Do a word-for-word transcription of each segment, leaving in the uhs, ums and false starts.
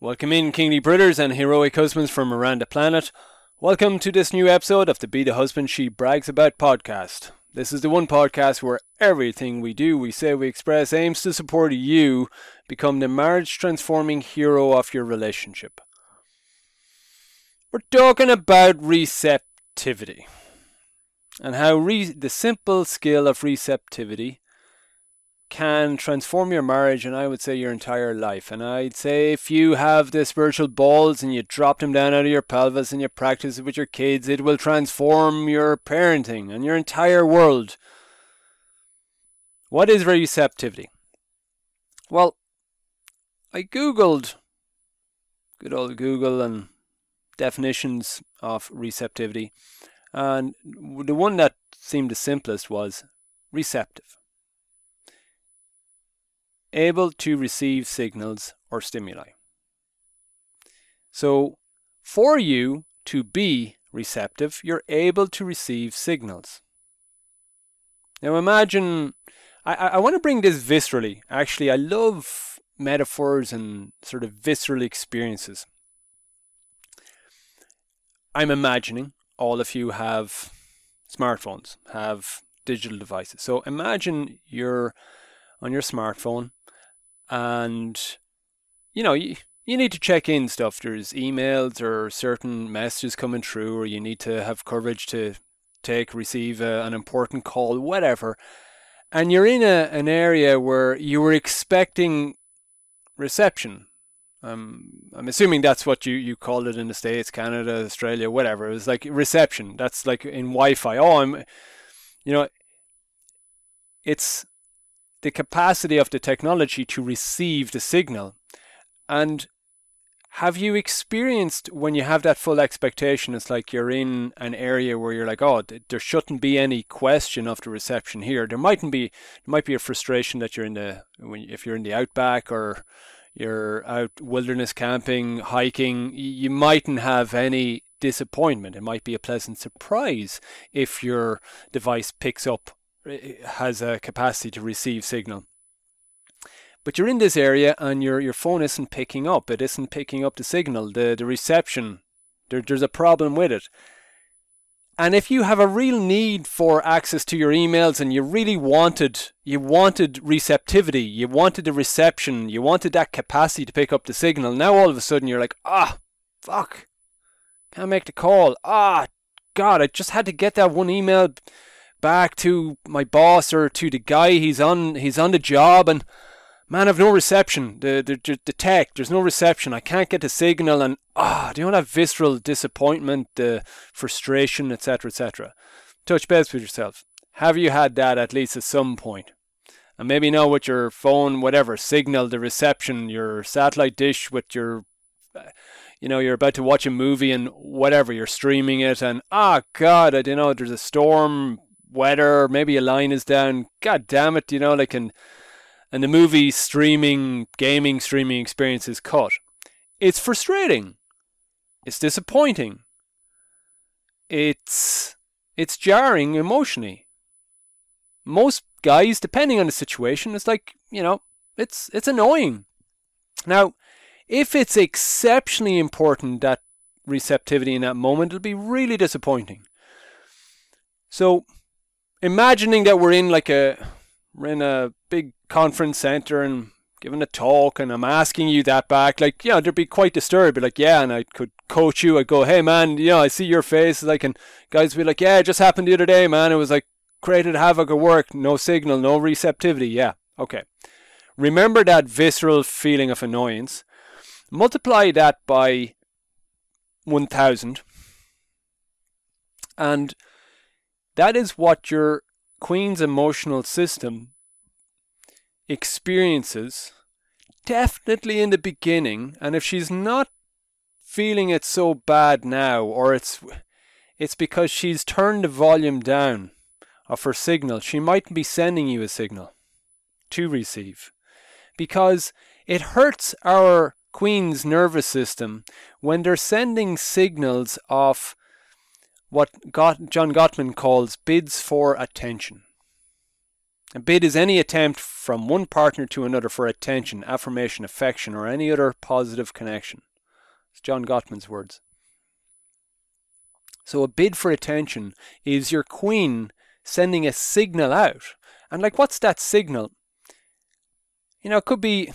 Welcome in, kingly brothers and heroic husbands from around the planet. Welcome to this new episode of the Be the Husband She Brags About podcast. This is the one podcast where everything we do, we say, we express aims to support you become the marriage-transforming hero of your relationship. We're talking about receptivity and how re- the simple skill of receptivity can transform your marriage and I would say your entire life. And I'd say if you have the spiritual balls and you drop them down out of your pelvis and you practice it with your kids, it will transform your parenting and your entire world. What is receptivity? Well, I googled, good old Google, and definitions of receptivity, and the one that seemed the simplest was receptive. Able to receive signals or stimuli. So, for you to be receptive, you're able to receive signals. Now imagine, I, I want to bring this viscerally. Actually, I love metaphors and sort of visceral experiences. I'm imagining all of you have smartphones, have digital devices. So imagine you're on your smartphone and, you know, you, you need to check in stuff. There's emails or certain messages coming through, or you need to have courage to take, receive a, an important call, whatever. And you're in a, an area where you were expecting reception. Um, I'm assuming that's what you, you call it in the States, Canada, Australia, whatever. It was like reception. That's like in Wi-Fi. Oh, I'm, you know, it's the capacity of the technology to receive the signal. And have you experienced when you have that full expectation, it's like you're in an area where you're like, oh, there shouldn't be any question of the reception here. There mightn't be, there might be a frustration that you're in the, when if you're in the outback or you're out wilderness camping, hiking, you mightn't have any disappointment. It might be a pleasant surprise if your device picks up, has a capacity to receive signal. But you're in this area and your your phone isn't picking up. It isn't picking up the signal, the, the reception. There, there's a problem with it. And if you have a real need for access to your emails and you really wanted, you wanted receptivity, you wanted the reception, you wanted that capacity to pick up the signal, now all of a sudden you're like, ah, fuck, can't make the call. Ah, God, I just had to get that one email back to my boss or to the guy. He's on he's on the job and man, I've no reception. The, the the tech, there's no reception. I can't get the signal, and ah, oh, do you know that visceral disappointment, the frustration, et cetera, et cetera. Touch base with yourself. Have you had that at least at some point? And maybe now with your phone, whatever signal, the reception, your satellite dish with your, you know, you're about to watch a movie and whatever, you're streaming it, and ah, oh, God, I don't know, there's a storm. Weather, maybe a line is down, god damn it, you know, like, and and the movie streaming, gaming streaming experience is cut. It's frustrating. It's disappointing. It's it's jarring emotionally. Most guys, depending on the situation, it's like, you know, it's it's annoying. Now, if it's exceptionally important, that receptivity in that moment, it'll be really disappointing. So imagining that we're in like a we're in a big conference center and giving a talk, and I'm asking you that back, like, yeah, they'd be quite disturbed. Be like, yeah, and I could coach you. I'd go, hey man, you know, I see your face. Like, and guys would be like, yeah, it just happened the other day, man. It was like created havoc at work. No signal, no receptivity. Yeah, okay. Remember that visceral feeling of annoyance. Multiply that by one thousand, and that is what your queen's emotional system experiences, definitely in the beginning. And if she's not feeling it so bad now, or it's it's because she's turned the volume down of her signal, she might be sending you a signal to receive, because it hurts our queen's nervous system when they're sending signals of what Got- John Gottman calls bids for attention. A bid is any attempt from one partner to another for attention, affirmation, affection, or any other positive connection. It's John Gottman's words. So a bid for attention is your queen sending a signal out. And like, what's that signal? You know, it could be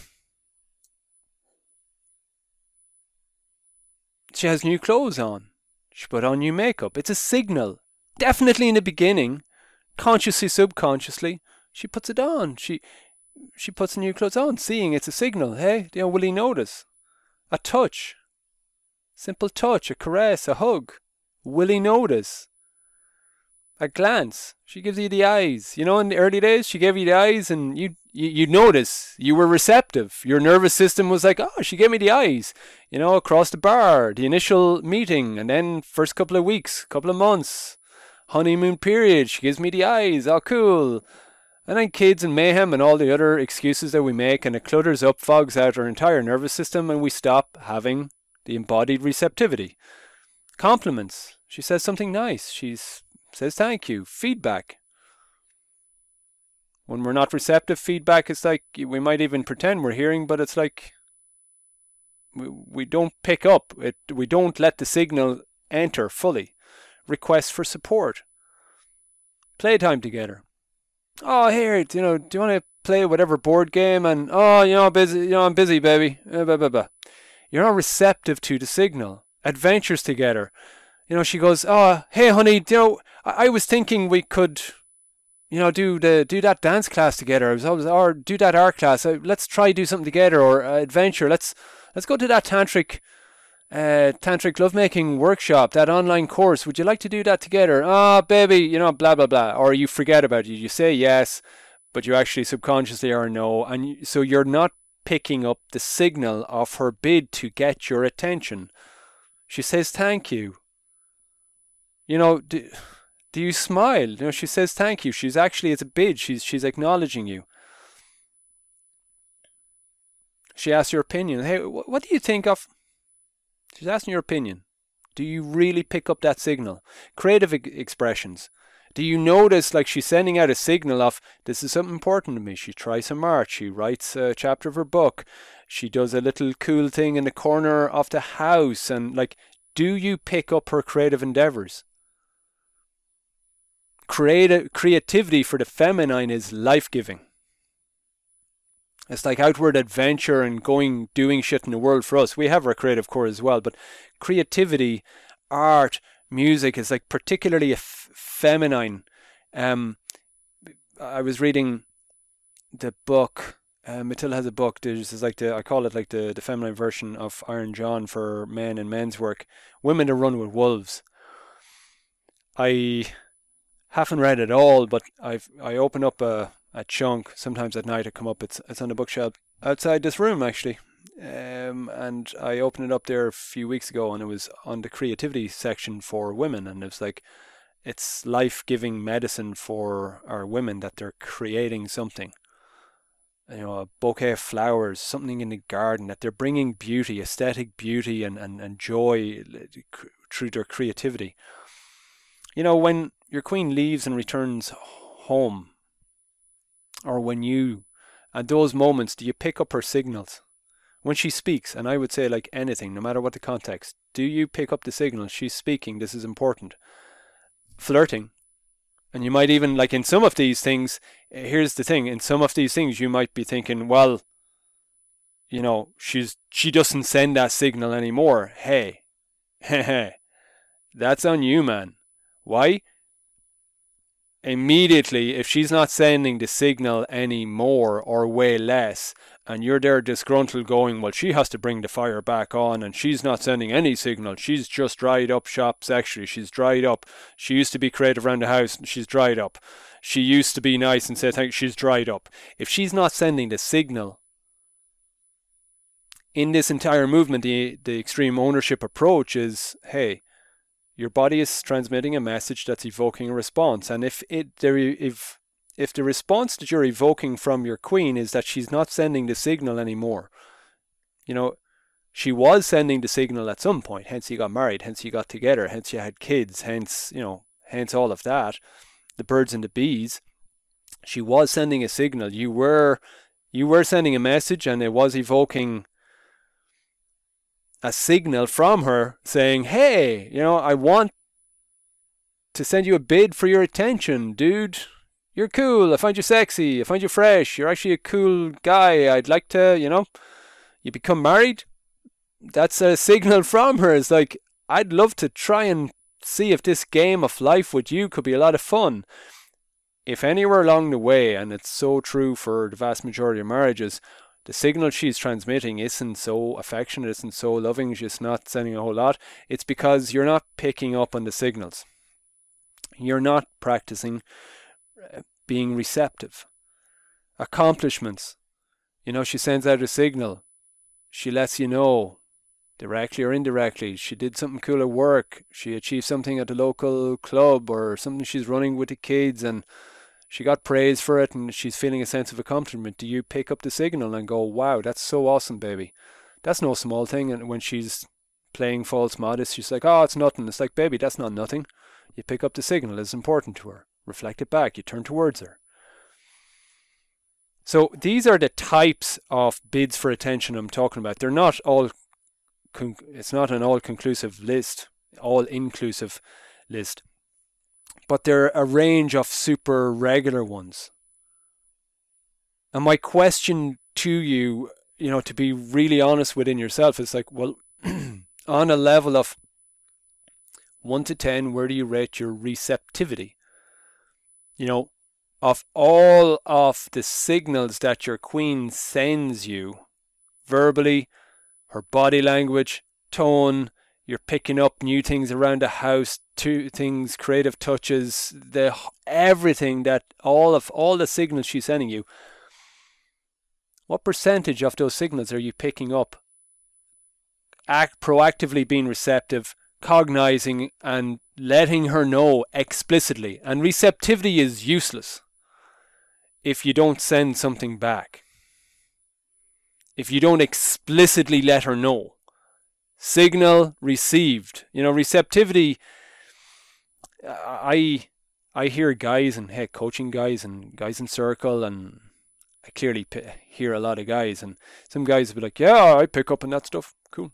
she has new clothes on. She put on new makeup. It's a signal. Definitely in the beginning, consciously, subconsciously, she puts it on. She she puts new clothes on, seeing it's a signal. Hey, you know, will he notice? A touch. Simple touch, a caress, a hug. Will he notice? A glance. She gives you the eyes. You know, in the early days, she gave you the eyes and you, you, you'd notice. You were receptive. Your nervous system was like, oh, she gave me the eyes. You know, across the bar, the initial meeting, and then first couple of weeks, couple of months, honeymoon period, she gives me the eyes. Oh, cool. And then kids and mayhem and all the other excuses that we make, and it clutters up, fogs out our entire nervous system, and we stop having the embodied receptivity. Compliments. She says something nice. She says thank you. Feedback. When we're not receptive, feedback is like, we might even pretend we're hearing, but it's like we, we don't pick up. It, we don't let the signal enter fully. Requests for support. Playtime together. Oh, here, you know, do you want to play whatever board game? And, oh, you know, busy, you know, I'm busy, baby. Uh, blah, blah, blah. You're not receptive to the signal. Adventures together. You know, she goes, oh, hey, honey, you know, I, I was thinking we could, you know, do the do that dance class together. I was always, or do that art class. Uh, let's try do something together, or uh, adventure. Let's let's go to that tantric, uh, tantric lovemaking workshop, that online course. Would you like to do that together? Ah, oh, baby, you know, blah blah blah. Or you forget about it. You say yes, but you actually subconsciously are no, and you, so you're not picking up the signal of her bid to get your attention. She says thank you. You know, do, do you smile? You know, she says thank you. She's actually, it's a bid. She's she's acknowledging you. She asks your opinion. Hey, wh- what do you think of? She's asking your opinion. Do you really pick up that signal? Creative e- expressions. Do you notice, like, she's sending out a signal of, this is something important to me. She tries some art. She writes a chapter of her book. She does a little cool thing in the corner of the house. And, like, do you pick up her creative endeavors? Creative, creativity for the feminine is life-giving. It's like outward adventure and going, doing shit in the world for us. We have our creative core as well. But creativity, art, music is like particularly a f- feminine. Um, I was reading the book. Uh, Matilda has a book. There's is like the I call it like the the feminine version of Iron John for men and men's work. Women to Run with Wolves. I haven't read it all, but I've I open up a, a chunk sometimes at night. I come up. It's it's on the bookshelf outside this room actually. Um, and I opened it up there a few weeks ago, and it was on the creativity section for women, and it was like, it's life-giving medicine for our women that they're creating something, you know, a bouquet of flowers, something in the garden, that they're bringing beauty, aesthetic beauty and, and, and joy through their creativity. You know, when your queen leaves and returns home, or when you, at those moments, do you pick up her signals? When she speaks, and I would say like anything, no matter what the context, do you pick up the signal? She's speaking, this is important. Flirting. And you might even, like in some of these things, here's the thing, in some of these things you might be thinking, well, you know, she's she doesn't send that signal anymore. Hey, hey, that's on you, man. Why? Immediately, if she's not sending the signal anymore or way less, and you're there disgruntled going, well, she has to bring the fire back on, and she's not sending any signal. She's just dried up shop sexually. She's dried up. She used to be creative around the house, and she's dried up. She used to be nice and say thank you. She's dried up. If she's not sending the signal, in this entire movement, the, the extreme ownership approach is, hey, your body is transmitting a message that's evoking a response. And if it there if if the response that you're evoking from your queen is that she's not sending the signal anymore, you know, she was sending the signal at some point, hence you got married, hence you got together, hence you had kids, hence, you know, hence all of that, the birds and the bees. she was sending a signal. You were you were sending a message, and it was evoking a signal from her saying, hey, you know, I want to send you a bid for your attention, dude. You're cool. I find you sexy. I find you fresh. You're actually a cool guy. I'd like to, you know, you become married. That's a signal from her. It's like, I'd love to try and see if this game of life with you could be a lot of fun. If anywhere along the way, and it's so true for the vast majority of marriages, the signal she's transmitting isn't so affectionate, isn't so loving, she's not sending a whole lot, it's because you're not picking up on the signals. You're not practicing being receptive. Accomplishments. You know, she sends out a signal. She lets you know, directly or indirectly, she did something cool at work. She achieved something at the local club or something she's running with the kids, and she got praise for it, and she's feeling a sense of accomplishment. Do you pick up the signal and go, wow, that's so awesome, baby? That's no small thing. And when she's playing false modest, she's like, oh, it's nothing. It's like, baby, that's not nothing. You pick up the signal. It's important to her. Reflect it back. You turn towards her. So these are the types of bids for attention I'm talking about. They're not all, con- it's not an all-conclusive list, all-inclusive list. But they're a range of super regular ones. And my question to you, you know, to be really honest within yourself, is like, well, on a level of one to ten, where do you rate your receptivity? You know, of all of the signals that your queen sends you, verbally, her body language, tone, you're picking up new things around the house, two things, creative touches, the everything that all of all the signals she's sending you. What percentage of those signals are you picking up? Act proactively being receptive, cognizing and letting her know explicitly. And receptivity is useless if you don't send something back. If you don't explicitly let her know. Signal received. You know, receptivity, I I hear guys and heck, coaching guys and guys in circle, and I clearly p- hear a lot of guys, and some guys will be like, yeah, I pick up on that stuff. Cool.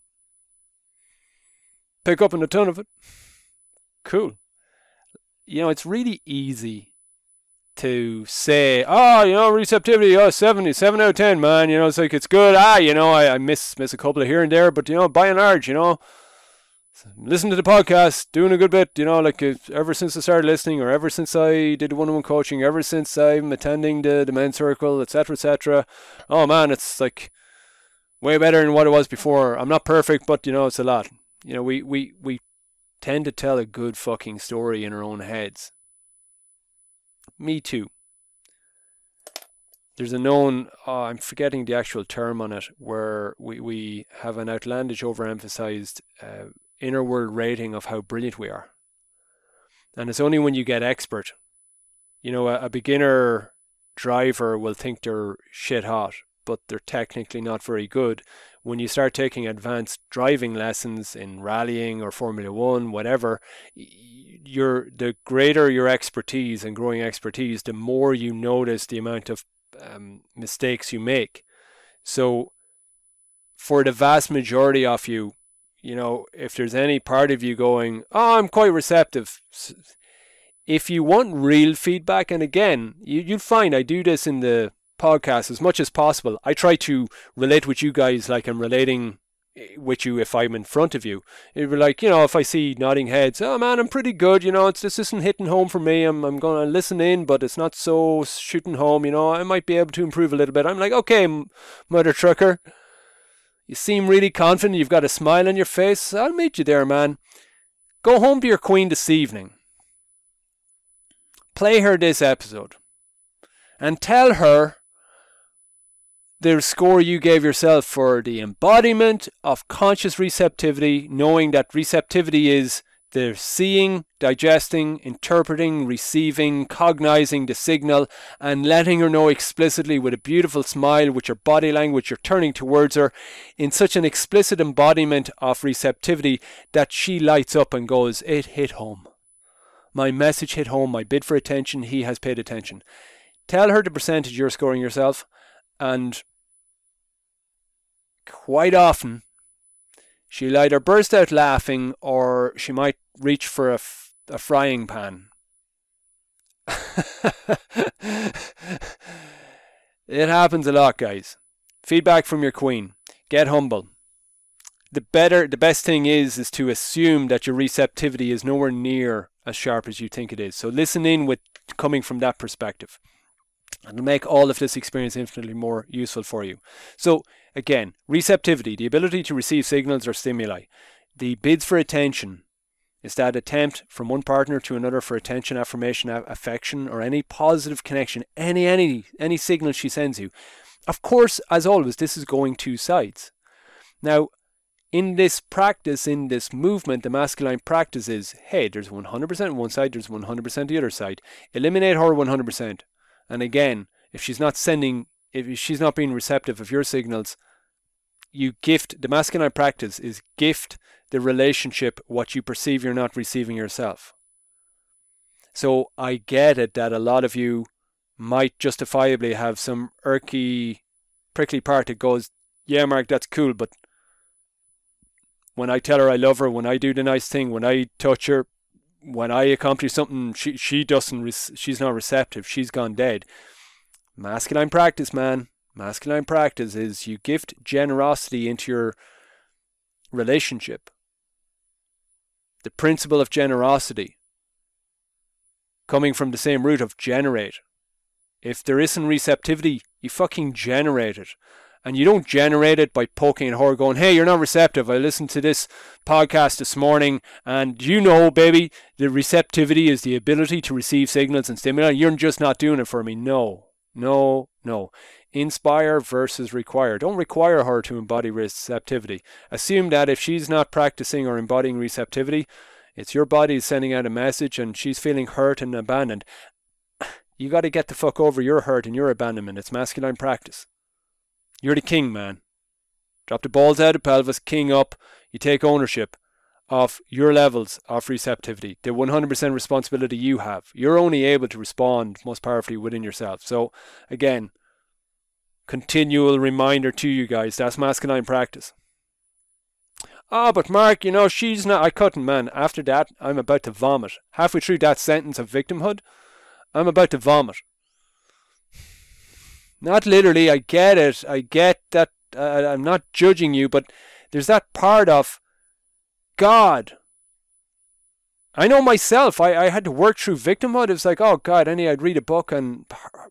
Pick up on a ton of it. Cool. You know, it's really easy to say, oh, you know, receptivity, oh, seventy, seven out of ten, man. You know, it's like, it's good. Ah, you know, I, I miss miss a couple of here and there, but, you know, by and large, you know, listen to the podcast, doing a good bit, you know, like uh, ever since I started listening, or ever since I did one-on-one coaching, ever since I'm attending the, the men's circle, et cetera, et cetera. Oh, man, it's like way better than what it was before. I'm not perfect, but, you know, it's a lot. You know, we, we, we tend to tell a good fucking story in our own heads. Me too. There's a known, oh, I'm forgetting the actual term on it, where we, we have an outlandish overemphasized uh, inner world rating of how brilliant we are. And it's only when you get expert. You know, a, a beginner driver will think they're shit hot, but they're technically not very good. When you start taking advanced driving lessons in rallying or Formula One, whatever, you're, the greater your expertise and growing expertise, the more you notice the amount of um, mistakes you make. So for the vast majority of you, you know, if there's any part of you going, oh, I'm quite receptive. If you want real feedback, and again, you, you'll find I do this in the podcast as much as possible. I try to relate with you guys like I'm relating with you if I'm in front of you. It'd be like, you know, if I see nodding heads, oh man, I'm pretty good, you know, it's this isn't hitting home for me. I'm I'm going to listen in, but it's not so shooting home, you know, I might be able to improve a little bit. I'm like, okay, mother trucker, you seem really confident, you've got a smile on your face, I'll meet you there, man. Go home to your queen this evening. Play her this episode. And tell her the score you gave yourself for the embodiment of conscious receptivity, knowing that receptivity is the seeing, digesting, interpreting, receiving, cognizing the signal, and letting her know explicitly with a beautiful smile, with your body language, you're turning towards her in such an explicit embodiment of receptivity that she lights up and goes, it hit home. My message hit home, my bid for attention, he has paid attention. tell her the percentage you're scoring yourself, and quite often she'll either burst out laughing or she might reach for a, f- a frying pan. It happens a lot, guys. Feedback from your queen. Get humble. The better, the best thing is, is to assume that your receptivity is nowhere near as sharp as you think it is. So listen in with coming from that perspective. It'll make all of this experience infinitely more useful for you. So again, receptivity, the ability to receive signals or stimuli. The bids for attention is that attempt from one partner to another for attention, affirmation, affection, or any positive connection, any any any signal she sends you. Of course, as always, this is going two sides. Now, in this practice, in this movement, the masculine practice is, hey, there's one hundred percent one side, there's one hundred percent the other side. Eliminate her one hundred percent. And again, if she's not sending, if she's not being receptive of your signals, you gift, the masculine practice is gift the relationship what you perceive you're not receiving yourself. So I get it that a lot of you might justifiably have some irky, prickly part that goes, yeah, Mark, that's cool, but when I tell her I love her, when I do the nice thing, when I touch her, when I accomplish something, she she doesn't, she's not receptive, she's gone dead. Masculine practice, man. Masculine practice is you gift generosity into your relationship. The principle of generosity, coming from the same root of generate. If there isn't receptivity, you fucking generate it. And you don't generate it by poking at her going, hey, you're not receptive. I listened to this podcast this morning and you know, baby, the receptivity is the ability to receive signals and stimuli. You're just not doing it for me. No, no, no. Inspire versus require. Don't require her to embody receptivity. Assume that if she's not practicing or embodying receptivity, it's your body sending out a message and she's feeling hurt and abandoned. You got to get the fuck over your hurt and your abandonment. It's masculine practice. You're the king, man. Drop the balls out of pelvis, king up. You take ownership of your levels of receptivity. The one hundred percent responsibility you have. You're only able to respond most powerfully within yourself. So, again, continual reminder to you guys, that's masculine practice. Oh, but Mark, you know, she's not... I couldn't, man. After that, I'm about to vomit. Halfway through that sentence of victimhood, I'm about to vomit. Not literally, I get it. I get that. Uh, I'm not judging you, but there's that part of God. I know myself. I, I had to work through victimhood. It was like, oh God, I need, I'd read a book and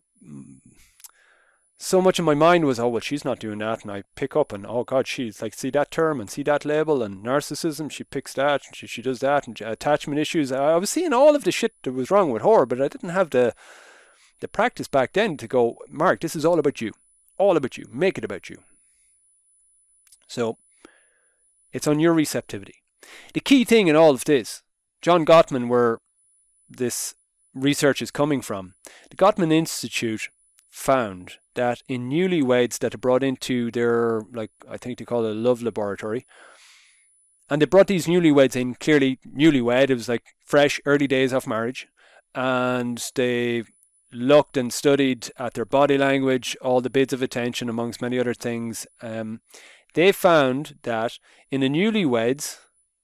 so much of my mind was, oh, well, she's not doing that. And I pick up and, oh God, she's like, see that term and see that label and narcissism. She picks that and she, she does that and attachment issues. I was seeing all of the shit that was wrong with her, but I didn't have the the practice back then to go, Mark, this is all about you. All about you. Make it about you. So, it's on your receptivity. The key thing in all of this, John Gottman, where this research is coming from, the Gottman Institute found that in newlyweds that are brought into their, like, I think they call it a love laboratory, and they brought these newlyweds in, clearly newlywed, it was like fresh, early days of marriage, and they looked and studied at their body language, all the bids of attention, amongst many other things. Um, they found that in the newlyweds,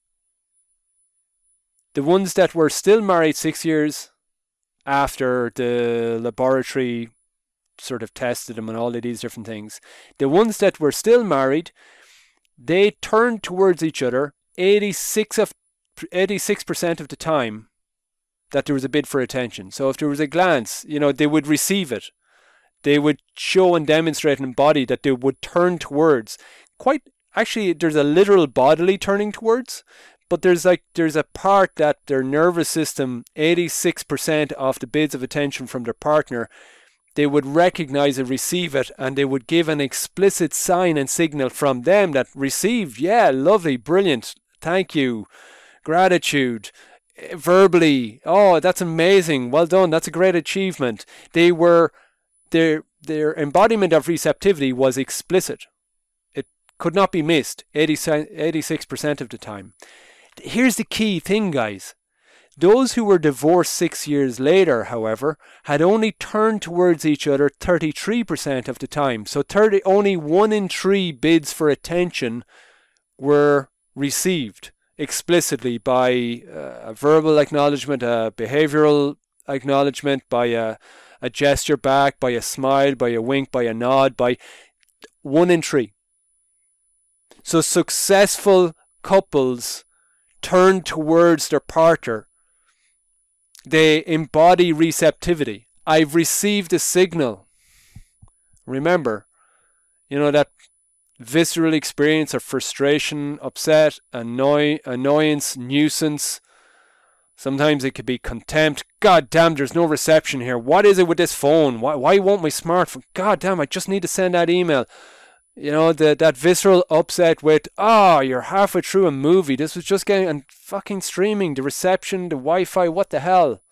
the ones that were still married six years after the laboratory sort of tested them and all of these different things, the ones that were still married, they turned towards each other eighty-six of eighty-six percent of the time that there was a bid for attention. So if there was a glance, you know, they would receive it. They would show and demonstrate and embody that they would turn towards. Quite, actually, there's a literal bodily turning towards, but there's like, there's a part that their nervous system, eighty-six percent of the bids of attention from their partner, they would recognize and receive it, and they would give an explicit sign and signal from them that received, yeah, lovely, brilliant, thank you, gratitude, verbally, oh, that's amazing, well done, that's a great achievement. They were, their their embodiment of receptivity was explicit. It could not be missed eighty-six percent of the time. Here's the key thing, guys. Those who were divorced six years later, however, had only turned towards each other thirty-three percent of the time. So thirty, only one in three bids for attention were received explicitly by uh, a verbal acknowledgement, a behavioral acknowledgement, by a, a gesture back, by a smile, by a wink, by a nod, by one in three. So successful couples turn towards their partner. They embody receptivity. I've received a signal. Remember, you know, that visceral experience of frustration, upset, annoy, annoyance, nuisance. Sometimes it could be contempt. God damn, there's no reception here. What is it with this phone? Why, why won't my smartphone? God damn, I just need to send that email. You know, the, that visceral upset with, ah, oh, you're halfway through a movie. This was just getting, and fucking streaming, the reception, the Wi-Fi, what the hell?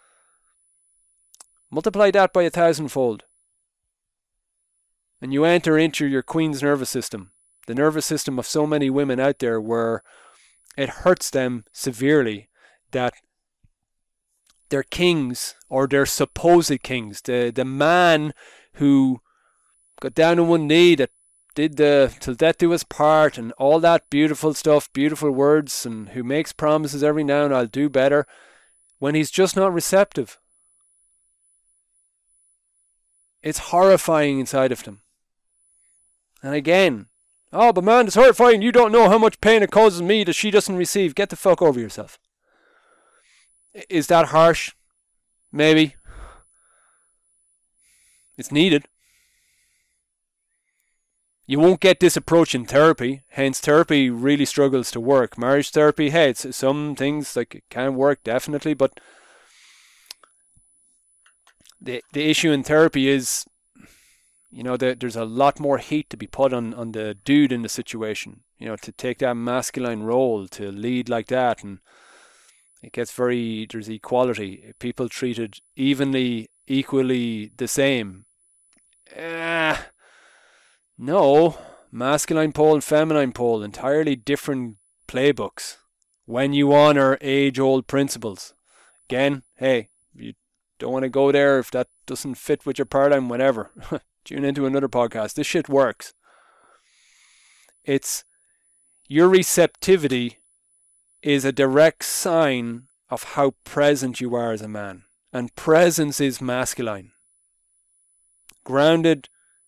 Multiply that by a thousandfold. And you enter into your queen's nervous system. The nervous system of so many women out there where it hurts them severely that their kings, or their supposed kings, the, the man who got down on one knee, that did the till death do us part and all that beautiful stuff, beautiful words, and who makes promises every now and I'll do better, when he's just not receptive. It's horrifying inside of them. And again, oh, but man, it's horrifying. You don't know how much pain it causes me that she doesn't receive. Get the fuck over yourself. Is that harsh? Maybe. It's needed. You won't get this approach in therapy, hence therapy really struggles to work. Marriage therapy, hey, it's some things like it can work definitely, but the the issue in therapy is, you know, that there's a lot more heat to be put on, on the dude in the situation, you know, to take that masculine role, to lead like that, and it gets very, there's equality. People treated evenly, equally the same. Eh, no, masculine pole and feminine pole, entirely different playbooks. When you honor age-old principles. Again, hey, if you don't want to go there, if that doesn't fit with your paradigm, whatever. Tune into another podcast. This shit works. It's your receptivity is a direct sign of how present you are as a man. And presence is masculine. Grounded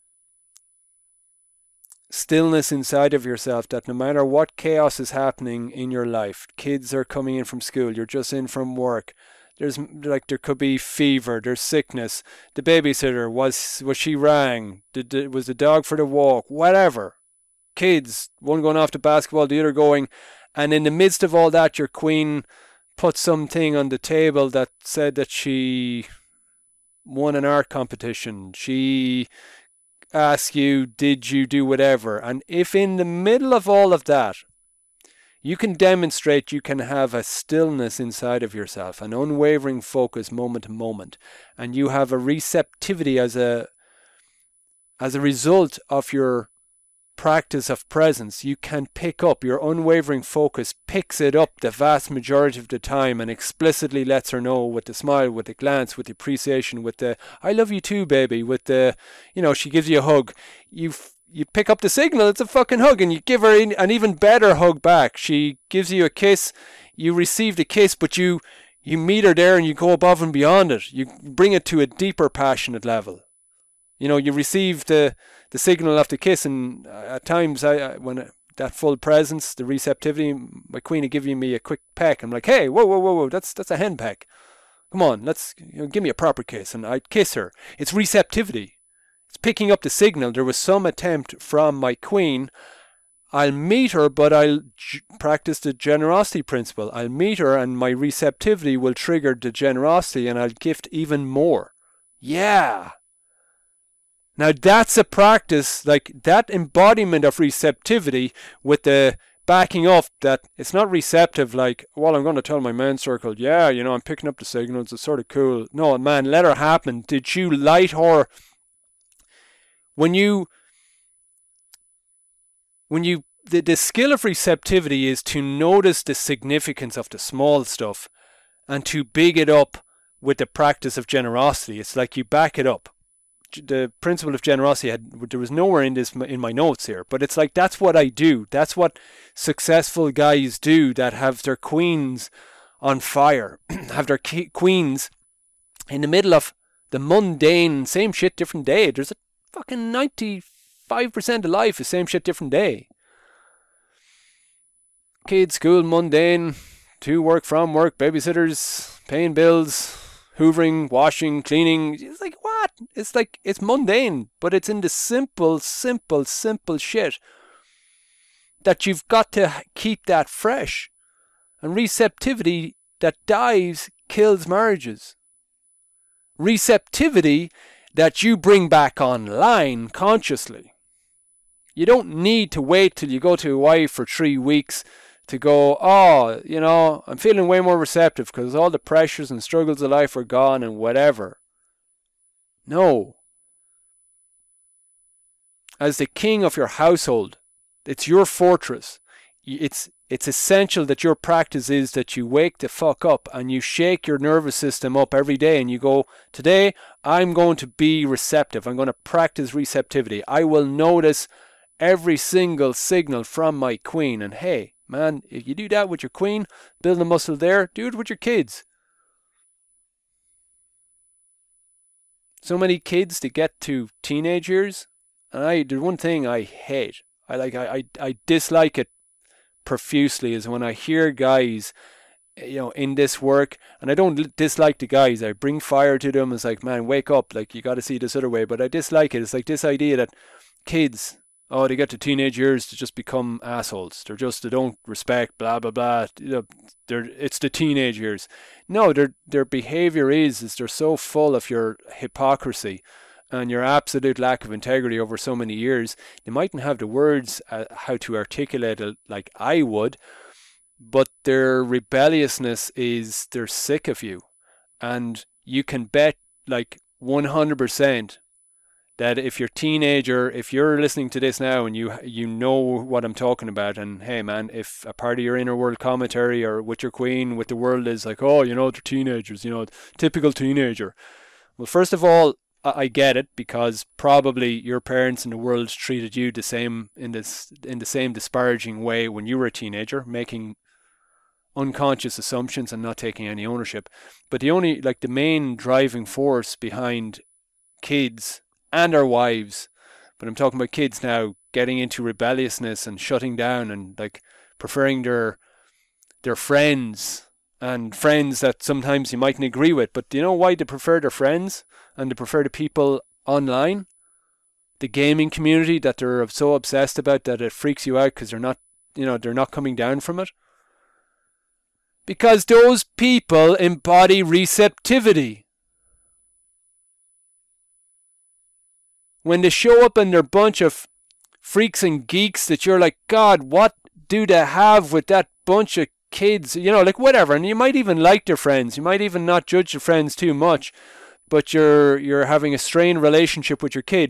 stillness inside of yourself, that no matter what chaos is happening in your life, kids are coming in from school, you're just in from work, there's like there could be fever, there's sickness, the babysitter was was she rang, did, did was the dog for the walk, whatever, kids, one going off to basketball, the other going, and in the midst of all that, your queen put something on the table that said that she won an art competition, she ask you, did you do whatever? And if in the middle of all of that, you can demonstrate you can have a stillness inside of yourself, an unwavering focus moment to moment, and you have a receptivity as a as a result of your practice of presence, you can pick up, your unwavering focus picks it up the vast majority of the time and explicitly lets her know with the smile, with the glance, with the appreciation, with the I love you too, baby, with the, you know, she gives you a hug, you you pick up the signal, it's a fucking hug, and you give her an even better hug back. She gives you a kiss, you receive the kiss, but you you meet her there and you go above and beyond it, you bring it to a deeper passionate level. You know, you receive the the signal of the kiss, and at times I, I when I, that full presence, the receptivity, my queen is giving me a quick peck. I'm like, hey, whoa, whoa, whoa, whoa, that's that's a hen peck. Come on, let's, you know, give me a proper kiss, and I'd kiss her. It's receptivity. It's picking up the signal. There was some attempt from my queen. I'll meet her, but I'll g- practice the generosity principle. I'll meet her, and my receptivity will trigger the generosity, and I'll gift even more. Yeah. Now that's a practice, like that embodiment of receptivity with the backing up that it's not receptive like, well, I'm going to tell my men's circle, yeah, you know, I'm picking up the signals, it's sort of cool. No, man, let her happen. Did you light her? When you, when you, the, the skill of receptivity is to notice the significance of the small stuff and to big it up with the practice of generosity. It's like you back it up. The principle of generosity had there was nowhere in this in my notes here, but it's like that's what I do. That's what successful guys do that have their queens on fire, have their queens in the middle of the mundane, same shit, different day. There's a fucking ninety-five percent of life is same shit, different day. Kids, school, mundane, to work, from work, babysitters, paying bills, hoovering, washing, cleaning. It's like, what? It's like, it's mundane, but it's in the simple, simple, simple shit that you've got to keep that fresh. And receptivity that dies kills marriages. Receptivity that you bring back online consciously. You don't need to wait till you go to Hawaii for three weeks to go, oh, you know, I'm feeling way more receptive because all the pressures and struggles of life are gone and whatever. No. As the king of your household, it's your fortress. It's it's essential that your practice is that you wake the fuck up and you shake your nervous system up every day and you go, today I'm going to be receptive. I'm going to practice receptivity. I will notice every single signal from my queen. And hey, man, if you do that with your queen, build the muscle there, do it with your kids. So many kids to get to teenage years, and I there's one thing I hate. I like I, I, I dislike it profusely is when I hear guys, you know, in this work, and I don't dislike the guys. I bring fire to them. It's like, man, wake up. Like, you got to see this other way. But I dislike it. It's like this idea that kids, oh, they get to teenage years to just become assholes. They're just, they don't respect, blah, blah, blah. You know, they're, it's the teenage years. No, their their behavior is, is they're so full of your hypocrisy and your absolute lack of integrity over so many years. They mightn't have the words uh, how to articulate it like I would, but their rebelliousness is, they're sick of you. And you can bet like one hundred percent that if you're a teenager, if you're listening to this now and you you know what I'm talking about, and hey man, if a part of your inner world commentary or with your queen, with the world is like, oh, you know, they're teenagers, you know, typical teenager. Well, first of all, I get it, because probably your parents in the world treated you the same in this in the same disparaging way when you were a teenager, making unconscious assumptions and not taking any ownership. But the only, like, the main driving force behind kids and our wives, but I'm talking about kids now, getting into rebelliousness and shutting down and like preferring their their friends, and friends that sometimes you mightn't agree with, but do you know why they prefer their friends and they prefer the people online? The gaming community that they're so obsessed about that it freaks you out because they're not, you know, they're not coming down from it. Because those people embody receptivity. When they show up and they're a bunch of freaks and geeks that you're like, God, what do they have with that bunch of kids? You know, like whatever. And you might even like their friends. You might even not judge your friends too much, but you're you're having a strained relationship with your kid.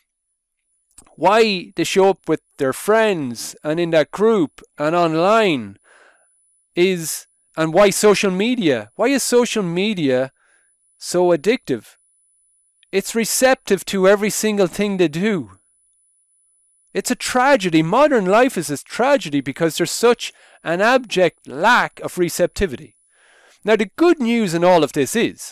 Why they show up with their friends and in that group and online is, and why social media? Why is social media so addictive? It's receptive to every single thing they do. It's a tragedy. Modern life is a tragedy because there's such an abject lack of receptivity. Now, the good news in all of this is,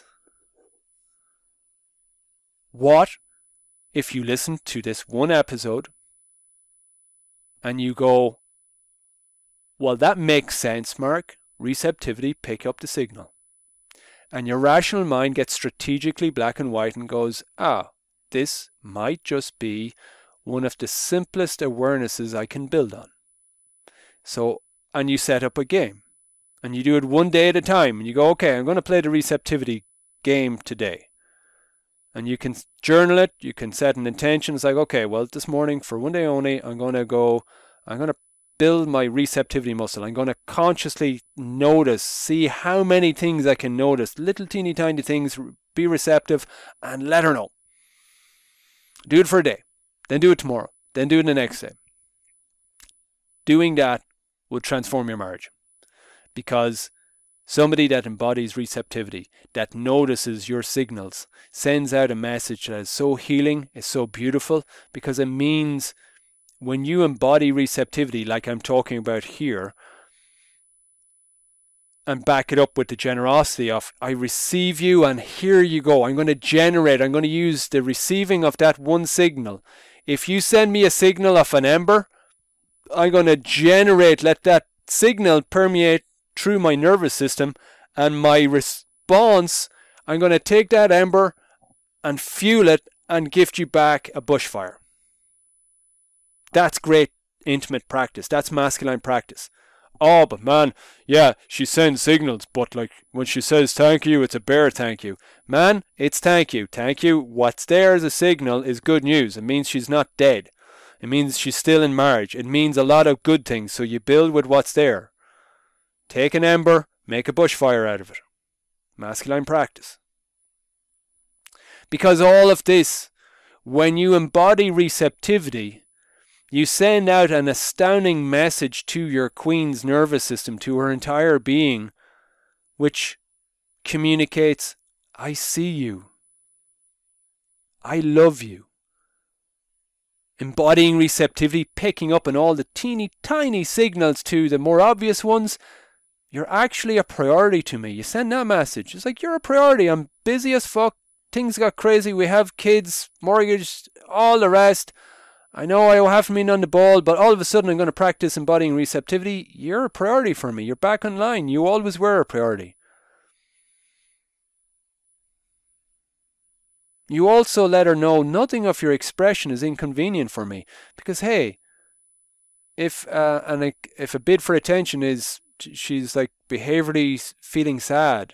what if you listen to this one episode and you go, well, that makes sense, Mark. Receptivity, pick up the signal. And your rational mind gets strategically black and white and goes, ah, this might just be one of the simplest awarenesses I can build on. So, and you set up a game. And you do it one day at a time. And you go, okay, I'm going to play the receptivity game today. And you can journal it. You can set an intention. It's like, okay, well, this morning for one day only, I'm going to go, I'm going to build my receptivity muscle. I'm going to consciously notice, see how many things I can notice, little teeny tiny things, be receptive, and let her know. Do it for a day, then do it tomorrow, then do it the next day. Doing that will transform your marriage, because Somebody that embodies receptivity, that notices your signals, sends out a message that is so healing, is so beautiful, because it means when you embody receptivity, like I'm talking about here, and back it up with the generosity of, I receive you and here you go. I'm going to generate, I'm going to use the receiving of that one signal. If you send me a signal of an ember, I'm going to generate, let that signal permeate through my nervous system, and my response, I'm going to take that ember and fuel it and gift you back a bushfire. That's great intimate practice. That's masculine practice. Oh, but man, yeah, she sends signals, but like when she says thank you, it's a bare thank you. Man, it's thank you. Thank you. What's there as a signal is good news. It means she's not dead. It means she's still in marriage. It means a lot of good things. So you build with what's there. Take an ember, make a bushfire out of it. Masculine practice. Because all of this, when you embody receptivity, you send out an astounding message to your queen's nervous system, to her entire being, which communicates, I see you. I love you. Embodying receptivity, picking up on all the teeny tiny signals to the more obvious ones, you're actually a priority to me. You send that message. It's like, you're a priority. I'm busy as fuck. Things got crazy. We have kids, mortgage, all the rest. I know I haven't been on the ball, but all of a sudden I'm going to practice embodying receptivity. You're a priority for me. You're back on line. You always were a priority. You also let her know nothing of your expression is inconvenient for me. Because, hey, if uh, and if a bid for attention is she's like behaviorally feeling sad,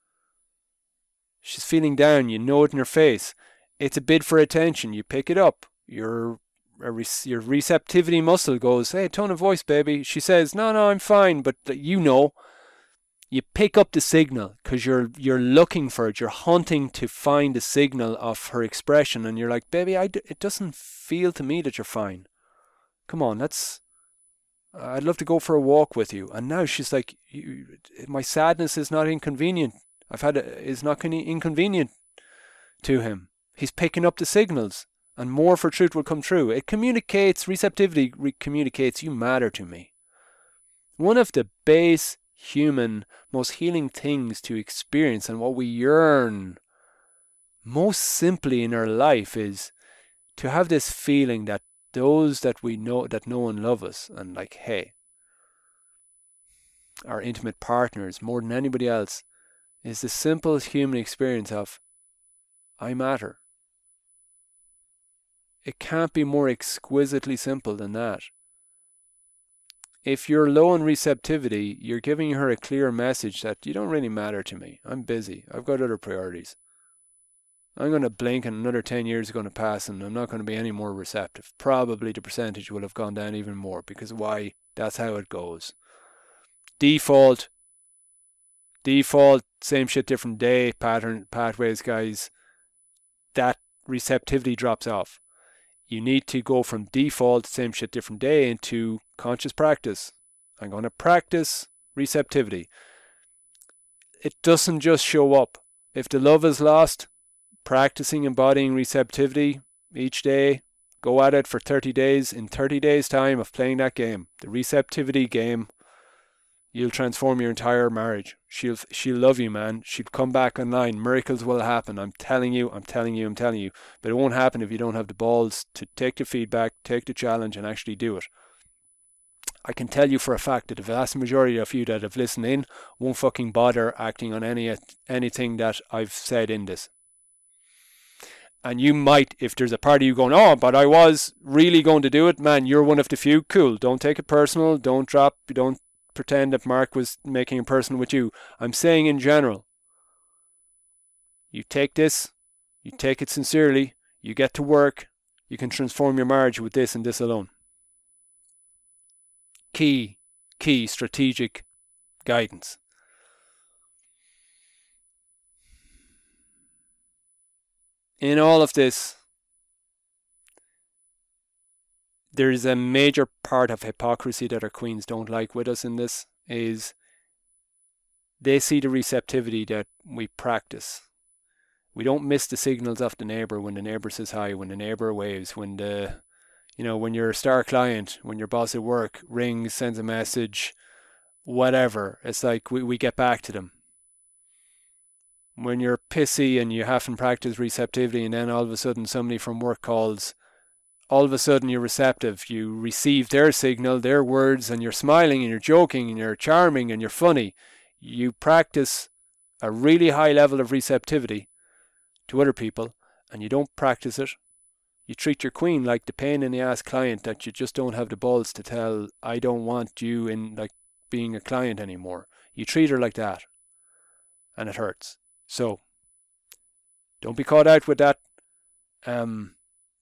she's feeling down, you know it in her face, it's a bid for attention. You pick it up. Your your receptivity muscle goes, hey, tone of voice, baby. She says, no, no, I'm fine. But you know, you pick up the signal because you're you're looking for it. You're hunting to find the signal of her expression, and you're like, baby, I d- it doesn't feel to me that you're fine. Come on, that's. I'd love to go for a walk with you. And now she's like, you, my sadness is not inconvenient. I've had a, is not inconvenient to him. He's picking up the signals, and more for truth will come true. It communicates, receptivity re- communicates, you matter to me. One of the base human, most healing things to experience, and what we yearn most simply in our life, is to have this feeling that those that we know, that know and love us, and like, hey, our intimate partners more than anybody else, is the simple human experience of, I matter. It can't be more exquisitely simple than that. If you're low in receptivity, you're giving her a clear message that you don't really matter to me. I'm busy. I've got other priorities. I'm going to blink and another ten years are going to pass and I'm not going to be any more receptive. Probably the percentage will have gone down even more, because why? That's how it goes. Default. Default, same shit, different day, pattern, pathways, guys. That receptivity drops off. You need to go from default, same shit, different day, into conscious practice. I'm going to practice receptivity. It doesn't just show up. If the love is lost, practicing embodying receptivity each day, go at it for thirty days. In thirty days' time of playing that game, the receptivity game, you'll transform your entire marriage. She'll she'll love you, man. She'll come back online. Miracles will happen. I'm telling you, I'm telling you, I'm telling you. But it won't happen if you don't have the balls to take the feedback, take the challenge, and actually do it. I can tell you for a fact that the vast majority of you that have listened in won't fucking bother acting on any anything that I've said in this. And you might, if there's a part of you going, oh, but I was really going to do it, man, you're one of the few. Cool. Don't take it personal. Don't drop, don't pretend that Mark was making it personal with you. I'm saying in general, you take this, you take it sincerely, you get to work, you can transform your marriage with this and this alone. Key, key strategic guidance. In all of this, there is a major part of hypocrisy that our queens don't like with us in this, is they see the receptivity that we practice. We don't miss the signals off the neighbor when the neighbor says hi, when the neighbor waves, when the, you know, when your star client, when your boss at work rings, sends a message, whatever. It's like we, we get back to them. When you're pissy and you haven't practiced receptivity, and then all of a sudden somebody from work calls, all of a sudden you're receptive. You receive their signal, their words, and you're smiling and you're joking and you're charming and you're funny. You practice a really high level of receptivity to other people, and you don't practice it. You treat your queen like the pain in the ass client that you just don't have the balls to tell, I don't want you in like being a client anymore. You treat her like that, and it hurts. So don't be caught out with that. Um,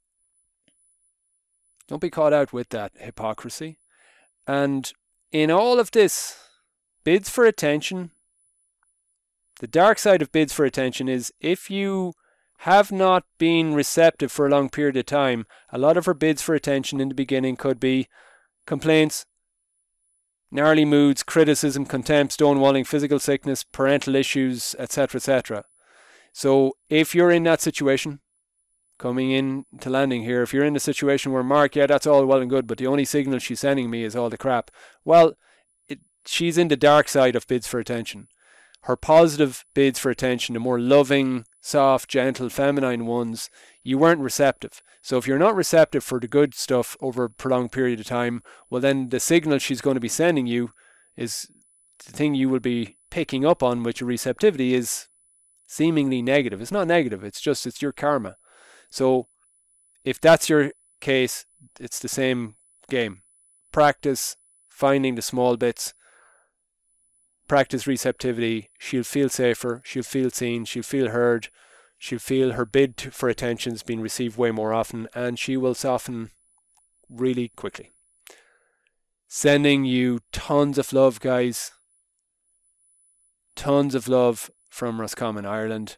don't be caught out with that hypocrisy. And in all of this, bids for attention. The dark side of bids for attention is if you have not been receptive for a long period of time, a lot of her bids for attention in the beginning could be complaints, gnarly moods, criticism, contempt, stonewalling, physical sickness, parental issues, et cetera, et cetera. So if you're in that situation, coming in to landing here, if you're in a situation where, Mark, yeah, that's all well and good, but the only signal she's sending me is all the crap, well, it, she's in the dark side of bids for attention. Her positive bids for attention, the more loving, soft, gentle, feminine ones, you weren't receptive. So if you're not receptive for the good stuff over a prolonged period of time, well then the signal she's going to be sending you is the thing you will be picking up on with your receptivity is seemingly negative. It's not negative, it's just, it's your karma. So if that's your case, it's the same game. Practice finding the small bits. Practice receptivity. She'll feel safer. She'll feel seen. She'll feel heard. She'll feel her bid for attention is being received way more often, and she will soften really quickly. Sending you tons of love, guys. Tons of love from Roscommon, Ireland.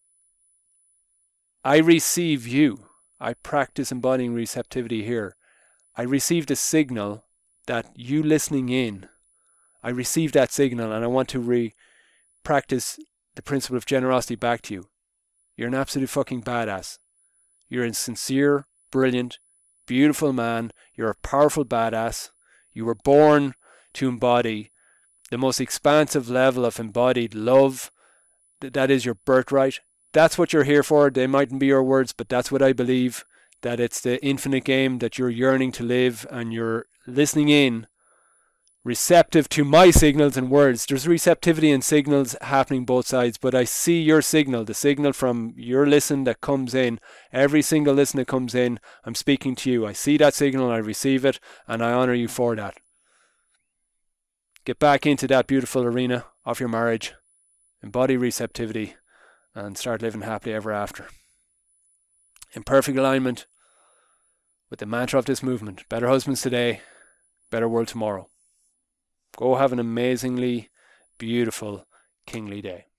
I receive you. I practice embodying receptivity here. I received a signal that you listening in, I received that signal, and I want to re-practice the principle of generosity back to you. You're an absolute fucking badass. You're a sincere, brilliant, beautiful man. You're a powerful badass. You were born to embody the most expansive level of embodied love. That is your birthright. That's what you're here for. They mightn't be your words, but that's what I believe. That it's the infinite game that you're yearning to live, and you're listening in, receptive to my signals and words. There's receptivity and signals happening both sides, but I see your signal, the signal from your listen that comes in. Every single listen that comes in, I'm speaking to you. I see that signal, I receive it, and I honor you for that. Get back into that beautiful arena of your marriage, embody receptivity, and start living happily ever after. In perfect alignment with the mantra of this movement: better husbands today, better world tomorrow. Go have an amazingly beautiful, kingly day.